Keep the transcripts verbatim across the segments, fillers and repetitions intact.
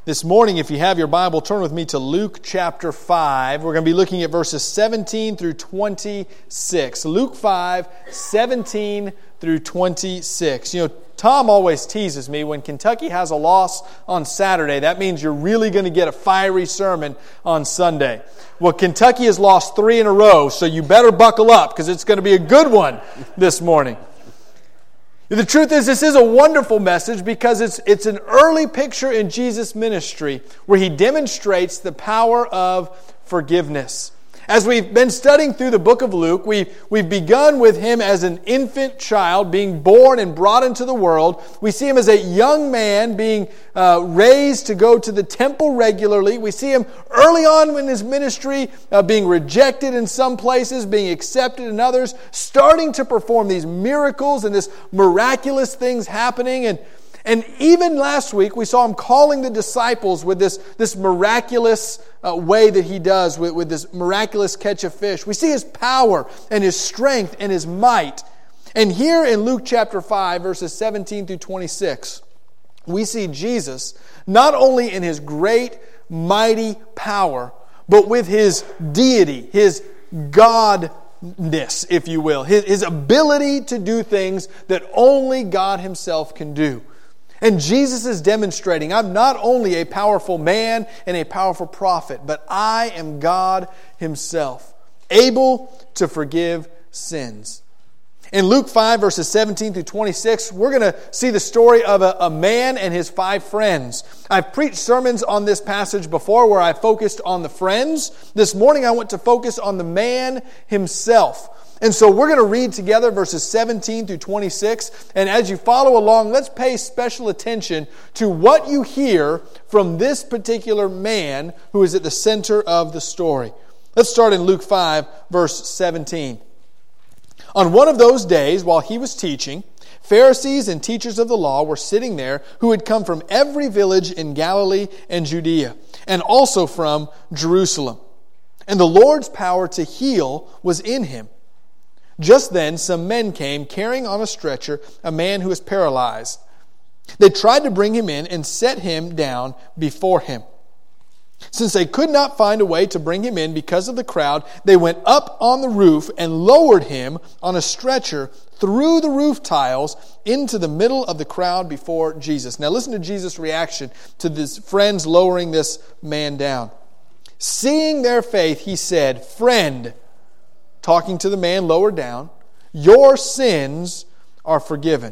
This morning, if you have your Bible, turn with me to Luke chapter five. We're going to be looking at verses seventeen through twenty-six. Luke five, seventeen through twenty-six. You know, Tom always teases me when Kentucky has a loss on Saturday. That means you're really going to get a fiery sermon on Sunday. Well, Kentucky has lost three in a row, so you better buckle up because it's going to be a good one this morning. The truth is, this is a wonderful message because it's it's an early picture in Jesus' ministry where He demonstrates the power of forgiveness. As we've been studying through the book of Luke, we've, we've begun with Him as an infant child being born and brought into the world. We see Him as a young man being uh, raised to go to the temple regularly. We see Him early on in His ministry uh, being rejected in some places, being accepted in others, starting to perform these miracles and this miraculous things happening. And And even last week, we saw Him calling the disciples with this, this miraculous uh, way that He does, with, with this miraculous catch of fish. We see His power and His strength and His might. And here in Luke chapter five, verses seventeen through twenty-six, we see Jesus not only in His great, mighty power, but with His deity, His Godness, if you will, His, his ability to do things that only God Himself can do. And Jesus is demonstrating, I'm not only a powerful man and a powerful prophet, but I am God Himself, able to forgive sins. In Luke five, verses seventeen through twenty-six, we're going to see the story of a, a man and his five friends. I've preached sermons on this passage before where I focused on the friends. This morning I want to focus on the man himself. And so we're going to read together verses seventeen through twenty-six. And as you follow along, let's pay special attention to what you hear from this particular man who is at the center of the story. Let's start in Luke five, verse seventeen. On one of those days, while He was teaching, Pharisees and teachers of the law were sitting there who had come from every village in Galilee and Judea, and also from Jerusalem. And the Lord's power to heal was in Him. Just then, some men came carrying on a stretcher a man who was paralyzed. They tried to bring him in and set him down before him. Since they could not find a way to bring him in because of the crowd, they went up on the roof and lowered him on a stretcher through the roof tiles into the middle of the crowd before Jesus. Now listen to Jesus' reaction to his friends lowering this man down. Seeing their faith, He said, "Friend," talking to the man lower down, "your sins are forgiven."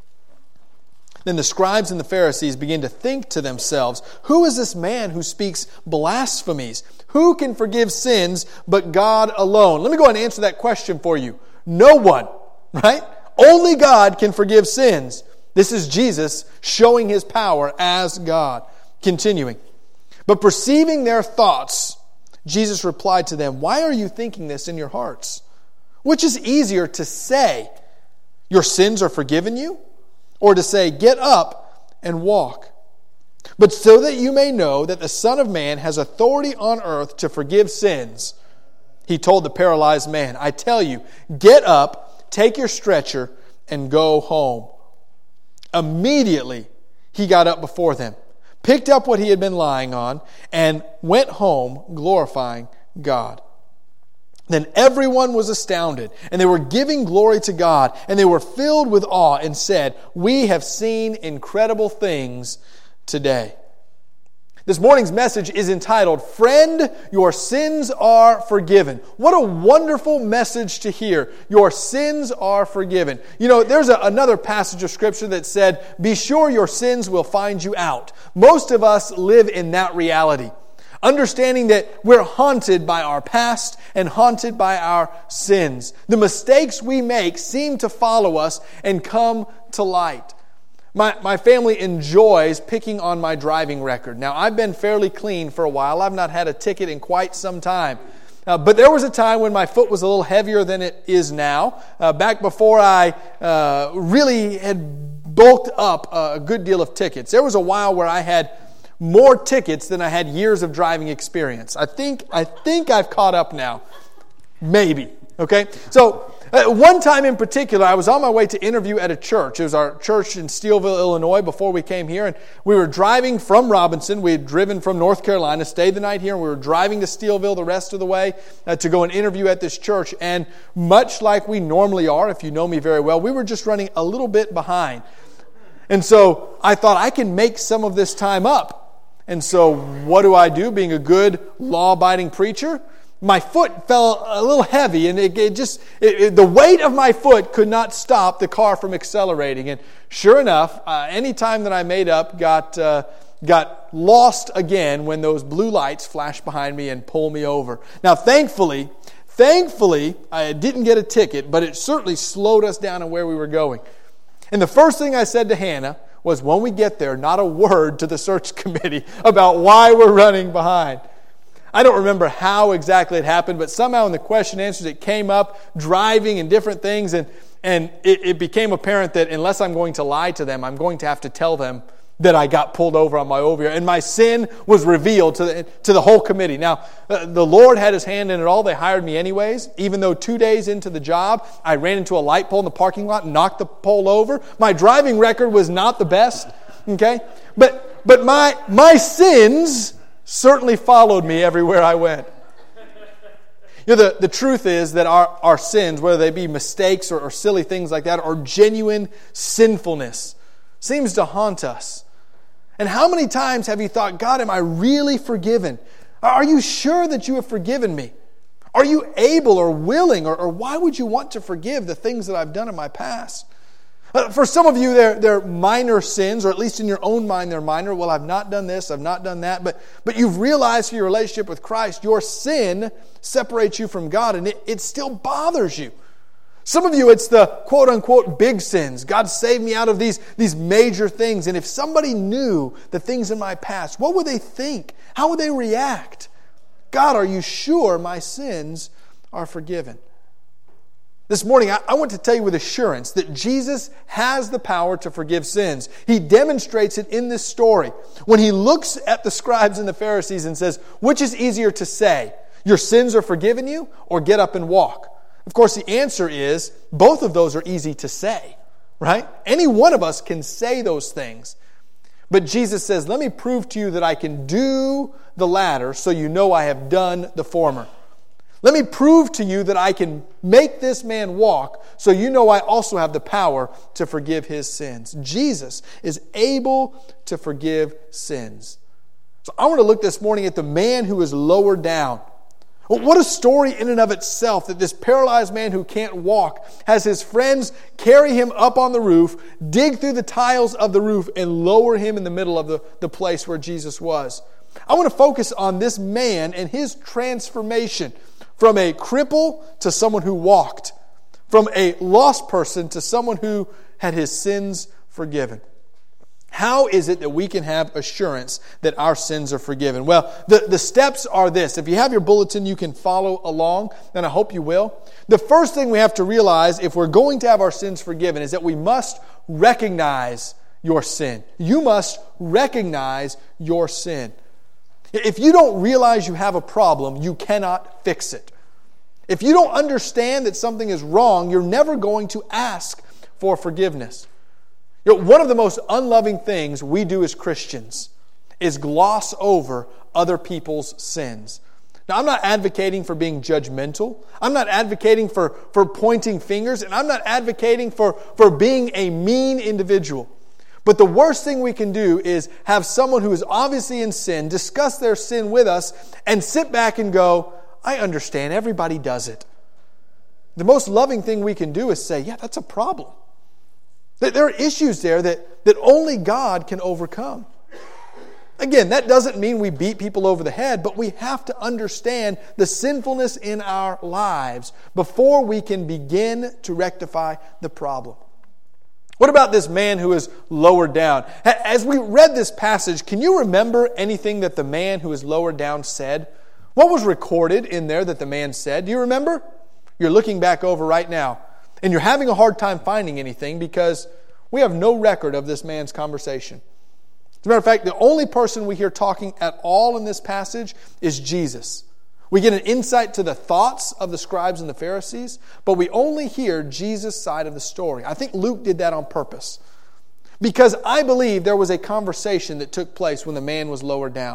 Then the scribes and the Pharisees began to think to themselves, "Who is this man who speaks blasphemies? Who can forgive sins but God alone?" Let me go ahead and answer that question for you. No one, right? Only God can forgive sins. This is Jesus showing His power as God. Continuing. But perceiving their thoughts, Jesus replied to them, "Why are you thinking this in your hearts? Which is easier to say, 'Your sins are forgiven you,' or to say, 'Get up and walk'? But so that you may know that the Son of Man has authority on earth to forgive sins," He told the paralyzed man, "I tell you, get up, take your stretcher, and go home." Immediately he got up before them, picked up what he had been lying on, and went home glorifying God. Then everyone was astounded, and they were giving glory to God, and they were filled with awe and said, "We have seen incredible things today." This morning's message is entitled, "Friend, your sins are forgiven." What a wonderful message to hear. Your sins are forgiven. You know, there's a, another passage of Scripture that said, "Be sure your sins will find you out." Most of us live in that reality, understanding that we're haunted by our past and haunted by our sins. The mistakes we make seem to follow us and come to light. My my family enjoys picking on my driving record. Now, I've been fairly clean for a while. I've not had a ticket in quite some time. Uh, but there was a time when my foot was a little heavier than it is now. Uh, back before I uh, really had bulked up a good deal of tickets. There was a while where I had more tickets than I had years of driving experience. I think I think I've caught up now. Maybe. Okay? So, uh, one time in particular, I was on my way to interview at a church. It was our church in Steelville, Illinois, before we came here. And we were driving from Robinson. We had driven from North Carolina, stayed the night here, and we were driving to Steelville the rest of the way uh, to go and interview at this church. And much like we normally are, if you know me very well, we were just running a little bit behind. And so I thought I can make some of this time up. And so what do I do, being a good law-abiding preacher? My foot fell a little heavy, and it, it just it, it, the weight of my foot could not stop the car from accelerating. And sure enough, uh, any time that I made up got uh, got lost again when those blue lights flashed behind me and pulled me over. Now, thankfully, thankfully, I didn't get a ticket, but it certainly slowed us down on where we were going. And the first thing I said to Hannah was, when we get there, not a word to the search committee about why we're running behind. I don't remember how exactly it happened, but somehow in the question and answers it came up, driving and different things, and, and it, it became apparent that unless I'm going to lie to them, I'm going to have to tell them that I got pulled over on my way over here. And my sin was revealed to the, to the whole committee. Now, uh, the Lord had His hand in it all. They hired me anyways, even though two days into the job, I ran into a light pole in the parking lot and knocked the pole over. My driving record was not the best, okay? But, but my, my sins certainly followed me everywhere I went. You know, the, the truth is that our, our sins, whether they be mistakes or, or silly things like that, or genuine sinfulness, seems to haunt us. And how many times have you thought, God, am I really forgiven? Are you sure that you have forgiven me? Are you able or willing, or, or why would you want to forgive the things that I've done in my past? Uh, for some of you, they're, they're minor sins, or at least in your own mind, they're minor. Well, I've not done this, I've not done that. But, but you've realized through your relationship with Christ, your sin separates you from God, and it, it still bothers you. Some of you, it's the quote-unquote big sins. God saved me out of these, these major things. And if somebody knew the things in my past, what would they think? How would they react? God, are you sure my sins are forgiven? This morning, I want to tell you with assurance that Jesus has the power to forgive sins. He demonstrates it in this story. When He looks at the scribes and the Pharisees and says, which is easier to say, your sins are forgiven you, or get up and walk? Of course, the answer is, both of those are easy to say, right? Any one of us can say those things. But Jesus says, let me prove to you that I can do the latter, so you know I have done the former. Let me prove to you that I can make this man walk, so you know I also have the power to forgive his sins. Jesus is able to forgive sins. So I want to look this morning at the man who is lowered down. Well, what a story in and of itself, that this paralyzed man who can't walk has his friends carry him up on the roof, dig through the tiles of the roof, and lower him in the middle of the, the place where Jesus was. I want to focus on this man and his transformation from a cripple to someone who walked, from a lost person to someone who had his sins forgiven. How is it that we can have assurance that our sins are forgiven? Well, the, the steps are this. If you have your bulletin, you can follow along, and I hope you will. The first thing we have to realize if we're going to have our sins forgiven is that we must recognize your sin. You must recognize your sin. If you don't realize you have a problem, you cannot fix it. If you don't understand that something is wrong, you're never going to ask for forgiveness. You know, one of the most unloving things we do as Christians is gloss over other people's sins. Now, I'm not advocating for being judgmental. I'm not advocating for, for pointing fingers, and I'm not advocating for, for being a mean individual. But the worst thing we can do is have someone who is obviously in sin discuss their sin with us and sit back and go, I understand, everybody does it. The most loving thing we can do is say, yeah, that's a problem. There are issues there that, that only God can overcome. Again, that doesn't mean we beat people over the head, but we have to understand the sinfulness in our lives before we can begin to rectify the problem. What about this man who is lowered down? As we read this passage, can you remember anything that the man who is lowered down said? What was recorded in there that the man said? Do you remember? You're looking back over right now, and you're having a hard time finding anything because we have no record of this man's conversation. As a matter of fact, the only person we hear talking at all in this passage is Jesus. We get an insight to the thoughts of the scribes and the Pharisees, but we only hear Jesus' side of the story. I think Luke did that on purpose, because I believe there was a conversation that took place when the man was lowered down.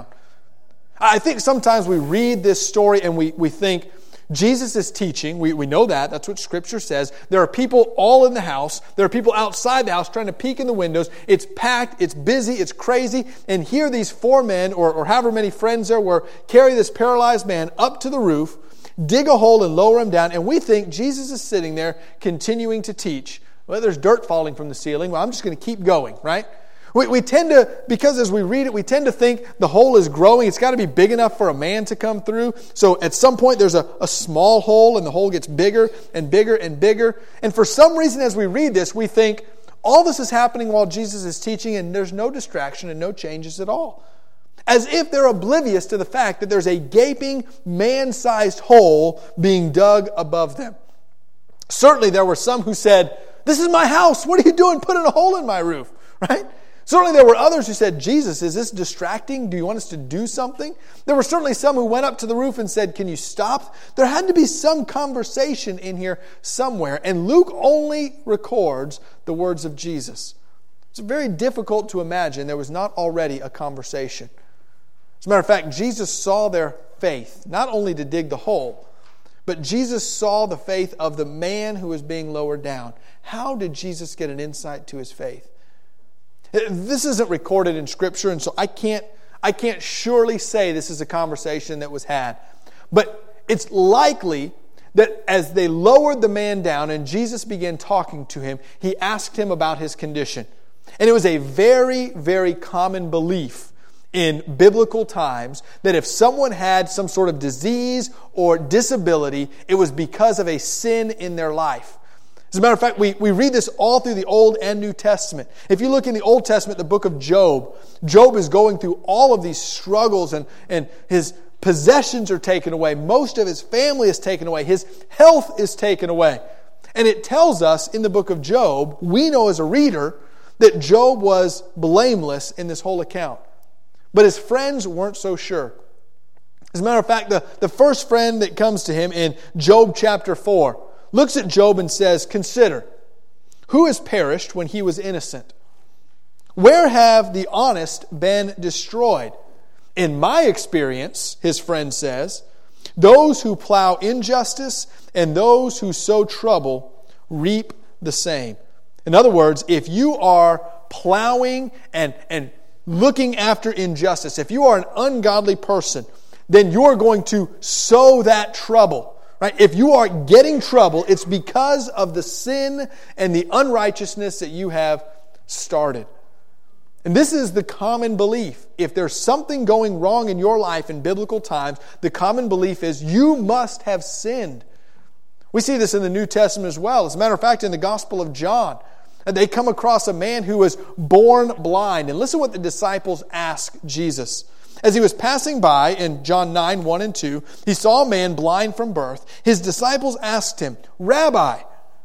I think sometimes we read this story and we, we think, Jesus is teaching. We, we know that. That's what Scripture says. There are people all in the house. There are people outside the house trying to peek in the windows. It's packed. It's busy. It's crazy. And here these four men, or, or however many friends there were, carry this paralyzed man up to the roof, dig a hole and lower him down. And we think Jesus is sitting there continuing to teach. Well, there's dirt falling from the ceiling. Well, I'm just going to keep going, right? We, we tend to, because as we read it, we tend to think the hole is growing. It's got to be big enough for a man to come through. So at some point there's a, a small hole and the hole gets bigger and bigger and bigger. And for some reason as we read this, we think all this is happening while Jesus is teaching and there's no distraction and no changes at all. As if they're oblivious to the fact that there's a gaping man-sized hole being dug above them. Certainly there were some who said, "This is my house. What are you doing putting a hole in my roof?" Right? Certainly there were others who said, "Jesus, is this distracting? Do you want us to do something?" There were certainly some who went up to the roof and said, "Can you stop?" There had to be some conversation in here somewhere. And Luke only records the words of Jesus. It's very difficult to imagine there was not already a conversation. As a matter of fact, Jesus saw their faith, not only to dig the hole, but Jesus saw the faith of the man who was being lowered down. How did Jesus get an insight to his faith? This isn't recorded in Scripture, and so I can't, I can't surely say this is a conversation that was had. But it's likely that as they lowered the man down and Jesus began talking to him, he asked him about his condition. And it was a very, very common belief in biblical times that if someone had some sort of disease or disability, it was because of a sin in their life. As a matter of fact, we, we read this all through the Old and New Testament. If you look in the Old Testament, the book of Job, Job is going through all of these struggles and, and his possessions are taken away. Most of his family is taken away. His health is taken away. And it tells us in the book of Job, we know as a reader, that Job was blameless in this whole account. But his friends weren't so sure. As a matter of fact, the, the first friend that comes to him in Job chapter four looks at Job and says, "Consider, who has perished when he was innocent? Where have the honest been destroyed? In my experience," his friend says, "those who plow injustice and those who sow trouble reap the same." In other words, if you are plowing and, and looking after injustice, if you are an ungodly person, then you're going to sow that trouble. Right? If you are getting trouble, it's because of the sin and the unrighteousness that you have started. And this is the common belief. If there's something going wrong in your life in biblical times, the common belief is you must have sinned. We see this in the New Testament as well. As a matter of fact, in the Gospel of John, they come across a man who was born blind. And listen what the disciples ask Jesus. As he was passing by in John nine, one and two, he saw a man blind from birth. His disciples asked him, "Rabbi,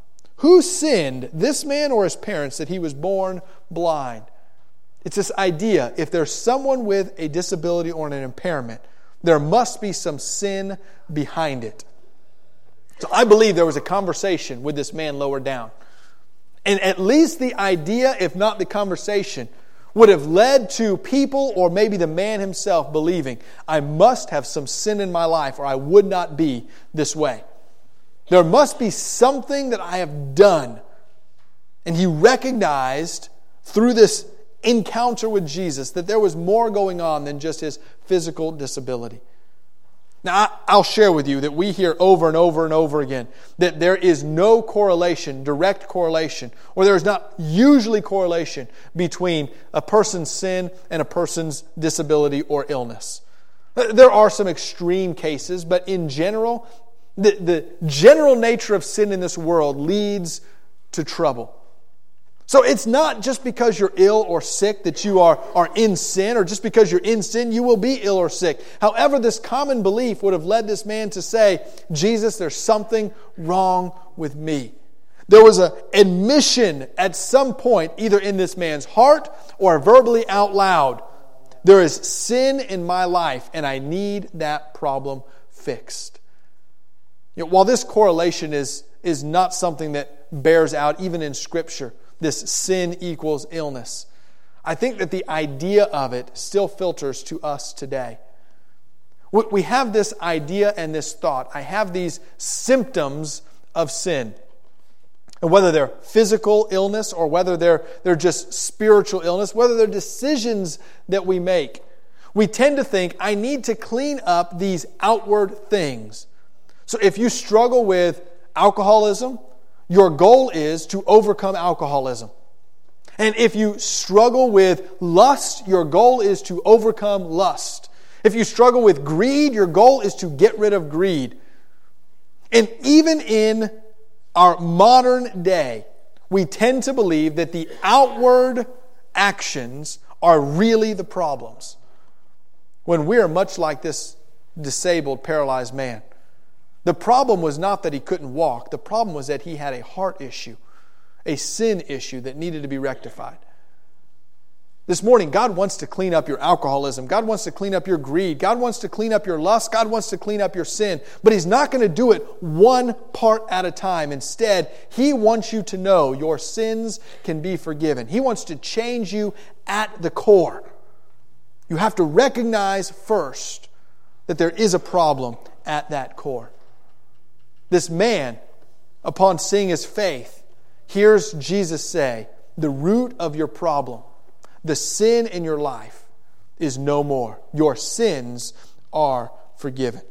who sinned, this man or his parents, that he was born blind?" It's this idea, if there's someone with a disability or an impairment, there must be some sin behind it. So I believe there was a conversation with this man lowered down. And at least the idea, if not the conversation, would have led to people or maybe the man himself believing, I must have some sin in my life or I would not be this way. There must be something that I have done. And he recognized through this encounter with Jesus that there was more going on than just his physical disability. Now, I'll share with you that we hear over and over and over again that there is no correlation, direct correlation, or there is not usually correlation between a person's sin and a person's disability or illness. There are some extreme cases, but in general, the, the general nature of sin in this world leads to trouble. So it's not just because you're ill or sick that you are, are in sin, or just because you're in sin you will be ill or sick. However, this common belief would have led this man to say, Jesus, there's something wrong with me. There was an admission at some point, either in this man's heart or verbally out loud. There is sin in my life and I need that problem fixed. You know, while this correlation is, is not something that bears out even in Scripture, this sin equals illness, I think that the idea of it still filters to us today. We have this idea and this thought. I have these symptoms of sin. And whether they're physical illness or whether they're, they're just spiritual illness, whether they're decisions that we make, we tend to think, I need to clean up these outward things. So if you struggle with alcoholism, your goal is to overcome alcoholism. And if you struggle with lust, your goal is to overcome lust. If you struggle with greed, your goal is to get rid of greed. And even in our modern day, we tend to believe that the outward actions are really the problems, when we are much like this disabled, paralyzed man. The problem was not that he couldn't walk. The problem was that he had a heart issue, a sin issue that needed to be rectified. This morning, God wants to clean up your alcoholism. God wants to clean up your greed. God wants to clean up your lust. God wants to clean up your sin. But He's not going to do it one part at a time. Instead, He wants you to know your sins can be forgiven. He wants to change you at the core. You have to recognize first that there is a problem at that core. This man, upon seeing his faith, hears Jesus say, the root of your problem, the sin in your life, is no more. Your sins are forgiven.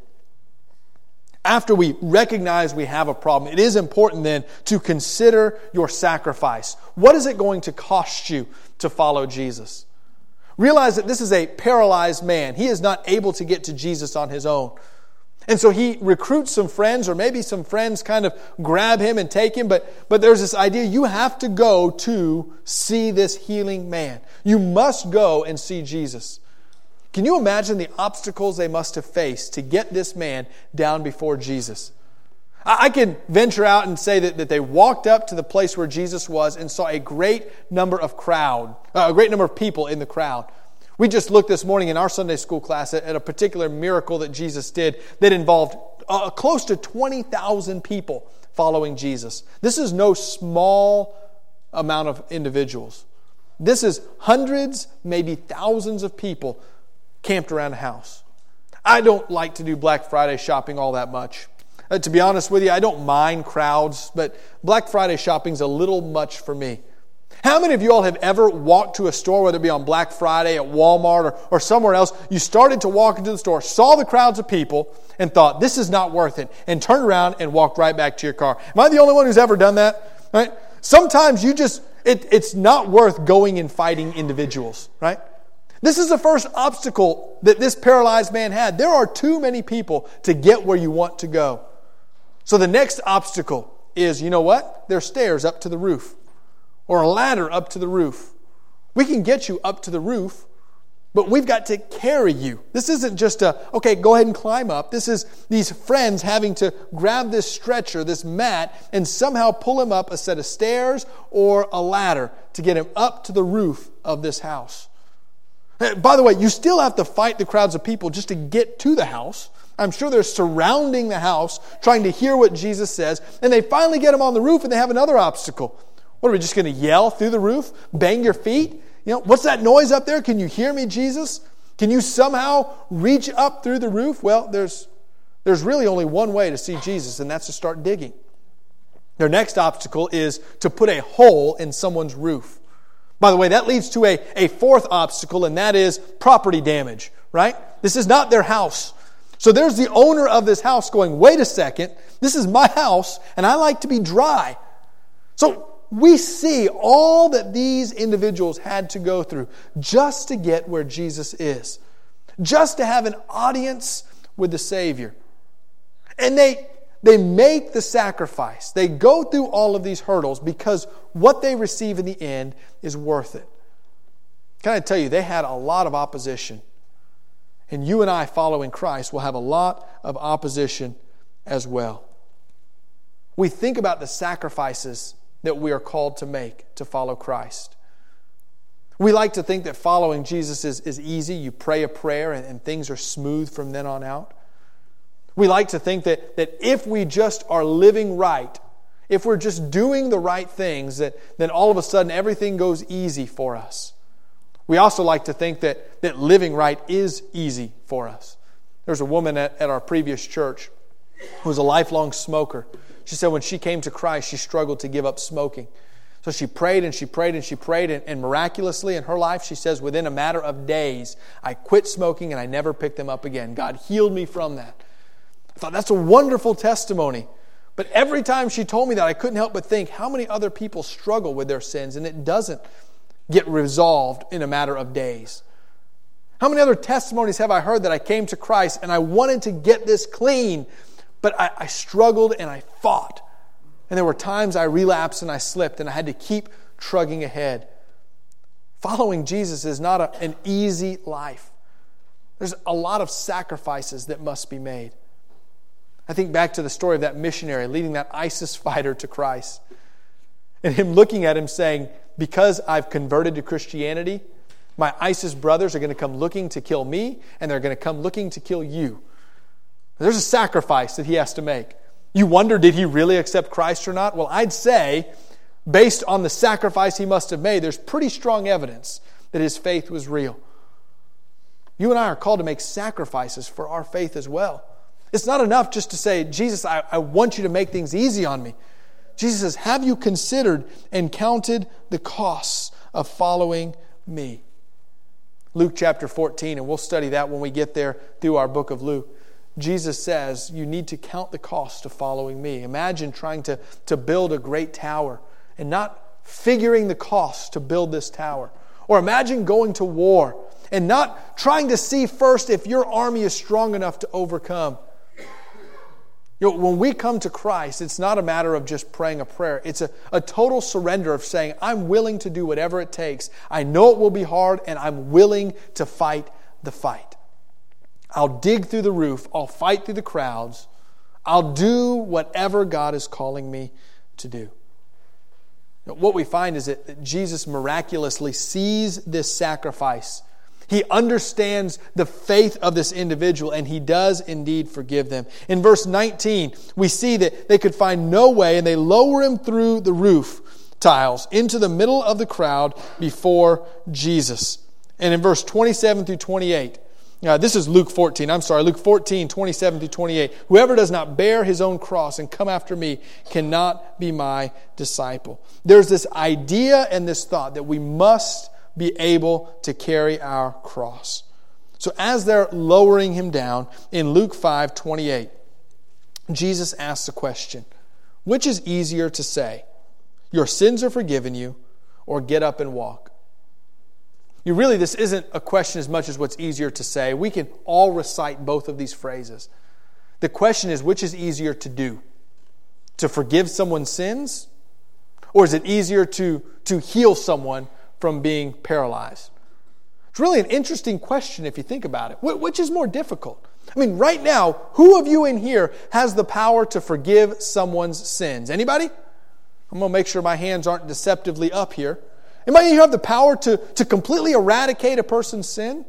After we recognize we have a problem, it is important then to consider your sacrifice. What is it going to cost you to follow Jesus? Realize that this is a paralyzed man. He is not able to get to Jesus on his own. And so he recruits some friends, or maybe some friends kind of grab him and take him. But, but there's this idea, you have to go to see this healing man. You must go and see Jesus. Can you imagine the obstacles they must have faced to get this man down before Jesus? I, I can venture out and say that, that they walked up to the place where Jesus was and saw a great number of crowd, uh, a great number of people in the crowd. We just looked this morning in our Sunday school class at, at a particular miracle that Jesus did that involved uh, close to twenty thousand people following Jesus. This is no small amount of individuals. This is hundreds, maybe thousands of people camped around a house. I don't like to do Black Friday shopping all that much. Uh, to be honest with you, I don't mind crowds, but Black Friday shopping's a little much for me. How many of you all have ever walked to a store, whether it be on Black Friday, at Walmart, or, or somewhere else, you started to walk into the store, saw the crowds of people, and thought, this is not worth it, and turned around and walked right back to your car? Am I the only one who's ever done that? Right? Sometimes you just, it, it's not worth going and fighting individuals, right? This is the first obstacle that this paralyzed man had. There are too many people to get where you want to go. So the next obstacle is, you know what? There's stairs up to the roof, or a ladder up to the roof. We can get you up to the roof, but we've got to carry you. This isn't just a, okay, go ahead and climb up. This is these friends having to grab this stretcher, this mat, and somehow pull him up a set of stairs or a ladder to get him up to the roof of this house. By the way, you still have to fight the crowds of people just to get to the house. I'm sure they're surrounding the house, trying to hear what Jesus says, and they finally get him on the roof, and they have another obstacle. What, are we just going to yell through the roof? Bang your feet? You know, what's that noise up there? Can you hear me, Jesus? Can you somehow reach up through the roof? Well, there's, there's really only one way to see Jesus, and that's to start digging. Their next obstacle is to put a hole in someone's roof. By the way, that leads to a, a fourth obstacle, and that is property damage, right? This is not their house. So there's the owner of this house going, wait a second, this is my house, and I like to be dry. So we see all that these individuals had to go through just to get where Jesus is, just to have an audience with the Savior. And they, they make the sacrifice. They go through all of these hurdles because what they receive in the end is worth it. Can I tell you, they had a lot of opposition. And you and I following Christ will have a lot of opposition as well. We think about the sacrifices that we are called to make to follow Christ. We like to think that following Jesus is, is easy. You pray a prayer and, and things are smooth from then on out. We like to think that, that if we just are living right, if we're just doing the right things, that then all of a sudden everything goes easy for us. We also like to think that, that living right is easy for us. There's a woman at, at our previous church who was a lifelong smoker. She said when she came to Christ, she struggled to give up smoking. So she prayed and she prayed and she prayed, and, and miraculously in her life, she says, within a matter of days, I quit smoking and I never picked them up again. God healed me from that. I thought that's a wonderful testimony. But every time she told me that, I couldn't help but think, how many other people struggle with their sins and it doesn't get resolved in a matter of days? How many other testimonies have I heard that I came to Christ and I wanted to get this clean, but I, I struggled and I fought. And there were times I relapsed and I slipped and I had to keep trudging ahead. Following Jesus is not a, an easy life. There's a lot of sacrifices that must be made. I think back to the story of that missionary leading that ISIS fighter to Christ. And him looking at him saying, because I've converted to Christianity, my ISIS brothers are going to come looking to kill me, and they're going to come looking to kill you. There's a sacrifice that he has to make. You wonder, did he really accept Christ or not? Well, I'd say, based on the sacrifice he must have made, there's pretty strong evidence that his faith was real. You and I are called to make sacrifices for our faith as well. It's not enough just to say, Jesus, I, I want you to make things easy on me. Jesus says, have you considered and counted the costs of following me? Luke chapter fourteen, and we'll study that when we get there through our book of Luke. Jesus says, you need to count the cost of following me. Imagine trying to, to build a great tower and not figuring the cost to build this tower. Or imagine going to war and not trying to see first if your army is strong enough to overcome. You know, when we come to Christ, it's not a matter of just praying a prayer. It's a, a total surrender of saying, I'm willing to do whatever it takes. I know it will be hard, and I'm willing to fight the fight. I'll dig through the roof. I'll fight through the crowds. I'll do whatever God is calling me to do. You know, what we find is that Jesus miraculously sees this sacrifice. He understands the faith of this individual, and he does indeed forgive them. In verse nineteen, we see that they could find no way, and they lower him through the roof tiles into the middle of the crowd before Jesus. And in verse twenty-seven through twenty-eight, uh, this is Luke fourteen, I'm sorry, Luke fourteen, twenty-seven through twenty-eight. Whoever does not bear his own cross and come after me cannot be my disciple. There's this idea and this thought that we must be able to carry our cross. So as they're lowering him down, in Luke five twenty-eight, Jesus asks a question. Which is easier to say, your sins are forgiven you, or get up and walk? You really, this isn't a question as much as what's easier to say. We can all recite both of these phrases. The question is, which is easier to do? To forgive someone's sins? Or is it easier to, to heal someone from being paralyzed? It's really an interesting question if you think about it. Which is more difficult? I mean, right now, who of you in here has the power to forgive someone's sins? Anybody? I'm going to make sure my hands aren't deceptively up here. Anybody of you have the power to, to completely eradicate a person's sin?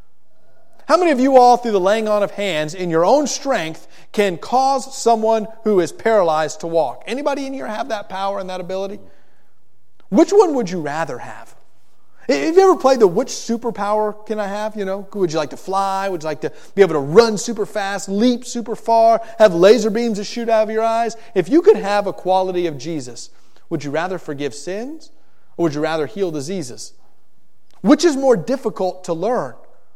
How many of you all, through the laying on of hands, in your own strength, can cause someone who is paralyzed to walk? Anybody in here have that power and that ability? Which one would you rather have? Have you ever played the which superpower can I have? You know, would you like to fly? Would you like to be able to run super fast, leap super far, have laser beams that shoot out of your eyes? If you could have a quality of Jesus, would you rather forgive sins or would you rather heal diseases? Which is more difficult to learn?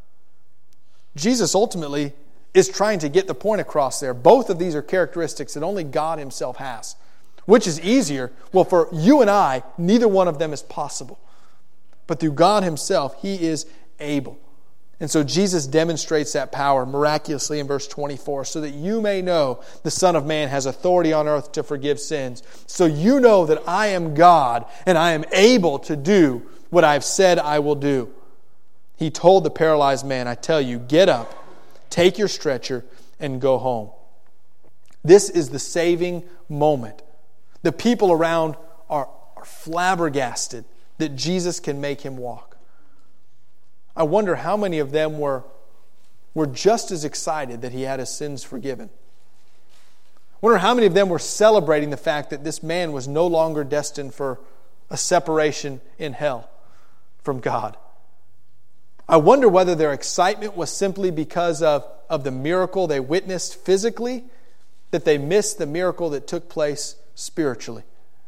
Jesus ultimately is trying to get the point across there. Both of these are characteristics that only God himself has. Which is easier? Well, for you and I, neither one of them is possible. But through God himself, he is able. And so Jesus demonstrates that power miraculously in verse twenty-four, so that you may know the Son of Man has authority on earth to forgive sins. So you know that I am God, and I am able to do what I've said I will do. He told the paralyzed man, I tell you, get up, take your stretcher, and go home. This is the saving moment. The people around are, are flabbergasted that Jesus can make him walk. I wonder how many of them were, were just as excited that he had his sins forgiven wonder how many of them were celebrating the fact that this man was no longer destined for a separation in hell from God. I wonder whether their excitement was simply because of, of the miracle they witnessed physically, that they missed the miracle that took place spiritually.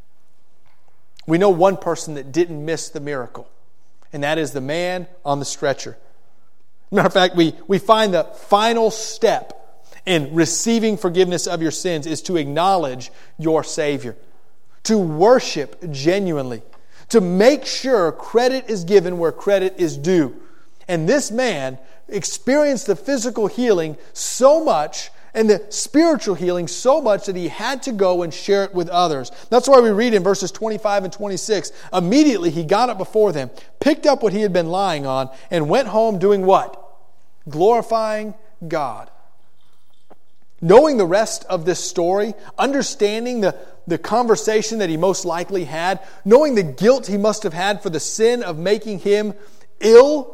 We know one person that didn't miss the miracle, and that is the man on the stretcher. Matter of fact, we, we find the final step in receiving forgiveness of your sins is to acknowledge your Savior, to worship genuinely, to make sure credit is given where credit is due. And this man experienced the physical healing so much and the spiritual healing so much that he had to go and share it with others. That's why we read in verses twenty-five and twenty-six, immediately he got up before them, picked up what he had been lying on, and went home doing what? Glorifying God. Knowing the rest of this story, understanding the, the conversation that he most likely had, knowing the guilt he must have had for the sin of making him ill,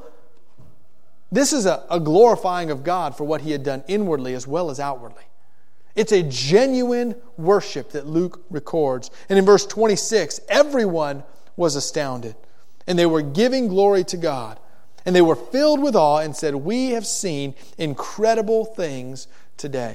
this is a, a glorifying of God for what he had done inwardly as well as outwardly. It's a genuine worship that Luke records. And in verse twenty-six, everyone was astounded, and they were giving glory to God. And they were filled with awe and said, "We have seen incredible things today."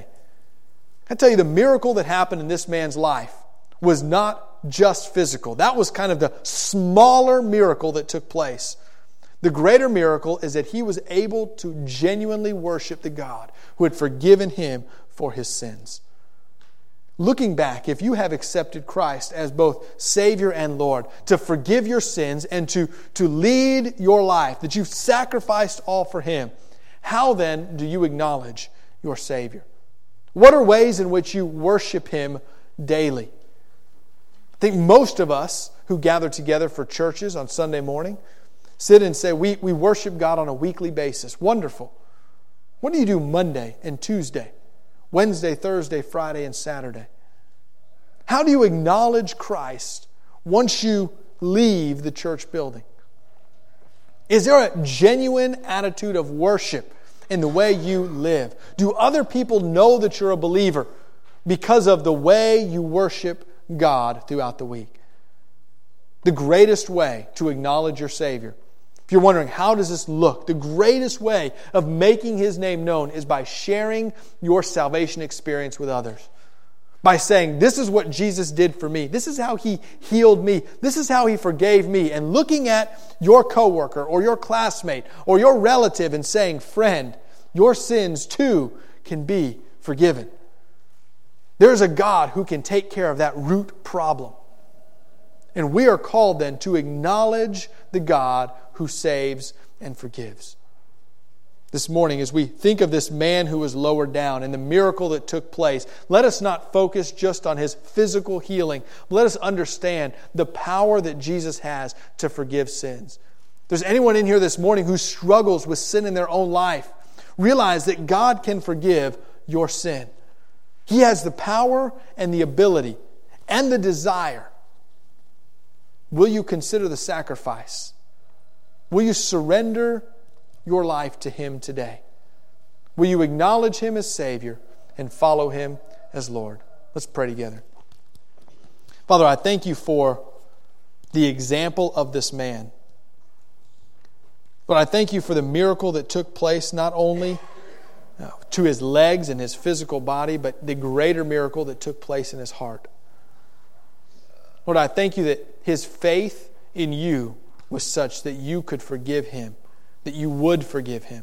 I tell you, the miracle that happened in this man's life was not just physical. That was kind of the smaller miracle that took place. The greater miracle is that he was able to genuinely worship the God who had forgiven him for his sins. Looking back, if you have accepted Christ as both Savior and Lord, to forgive your sins and to, to lead your life, that you've sacrificed all for Him, how then do you acknowledge your Savior? What are ways in which you worship Him daily? I think most of us who gather together for churches on Sunday morning sit and say, we, we worship God on a weekly basis. Wonderful. What do you do Monday and Tuesday? Wednesday, Thursday, Friday, and Saturday? How do you acknowledge Christ once you leave the church building? Is there a genuine attitude of worship in the way you live? Do other people know that you're a believer because of the way you worship God throughout the week? The greatest way to acknowledge your Savior, if you're wondering, how does this look? The greatest way of making His name known is by sharing your salvation experience with others. By saying, this is what Jesus did for me. This is how He healed me. This is how He forgave me. And looking at your coworker or your classmate or your relative and saying, friend, your sins too can be forgiven. There's a God who can take care of that root problem. And we are called then to acknowledge the God who saves and forgives. This morning, as we think of this man who was lowered down and the miracle that took place, let us not focus just on his physical healing. Let us understand the power that Jesus has to forgive sins. If there's anyone in here this morning who struggles with sin in their own life, realize that God can forgive your sin. He has the power and the ability and the desire. Will you consider the sacrifice? Will you surrender your life to Him today? Will you acknowledge Him as Savior and follow Him as Lord? Let's pray together. Father, I thank You for the example of this man. But I thank You for the miracle that took place not only to his legs and his physical body, but the greater miracle that took place in his heart. Lord, I thank You that his faith in You was such that You could forgive him, that You would forgive him.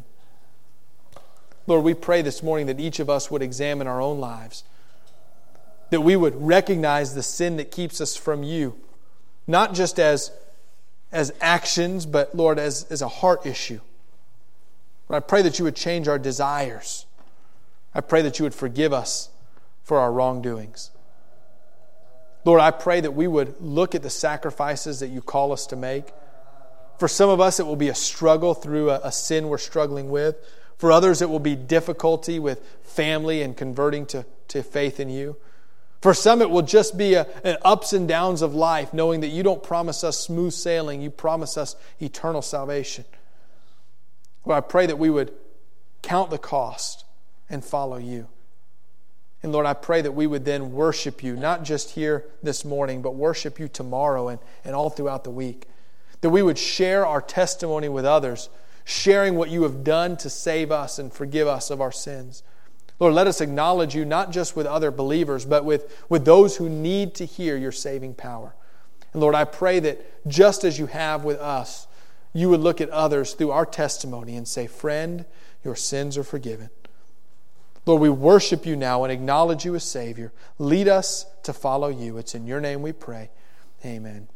Lord, we pray this morning that each of us would examine our own lives, that we would recognize the sin that keeps us from You, not just as, as actions, but, Lord, as, as a heart issue. Lord, I pray that You would change our desires. I pray that You would forgive us for our wrongdoings. Lord, I pray that we would look at the sacrifices that You call us to make. For some of us, it will be a struggle through a, a sin we're struggling with. For others, it will be difficulty with family and converting to, to faith in You. For some, it will just be a, an ups and downs of life, knowing that You don't promise us smooth sailing. You promise us eternal salvation. Lord, I pray that we would count the cost and follow You. And Lord, I pray that we would then worship you, not just here this morning, but worship you tomorrow and, and all throughout the week. That we would share our testimony with others, sharing what you have done to save us and forgive us of our sins. Lord, let us acknowledge you not just with other believers, but with, with those who need to hear your saving power. And Lord, I pray that just as you have with us, you would look at others through our testimony and say, friend, your sins are forgiven. Lord, we worship you now and acknowledge you as Savior. Lead us to follow you. It's in your name we pray. Amen.